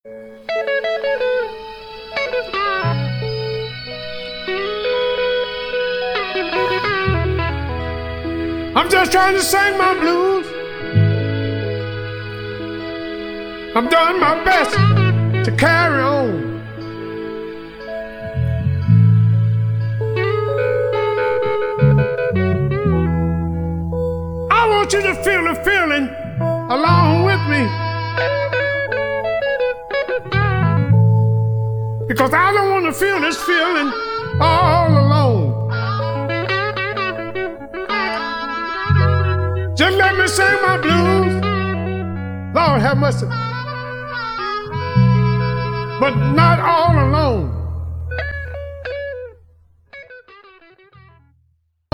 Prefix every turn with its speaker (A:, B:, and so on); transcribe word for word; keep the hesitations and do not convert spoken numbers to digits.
A: I'm just trying to sing my blues. I'm doing my best to carry on. I want you to feel the feeling along with me, because I don't want to feel this feeling all alone. Just let me sing my blues. Lord have mercy. But not all alone.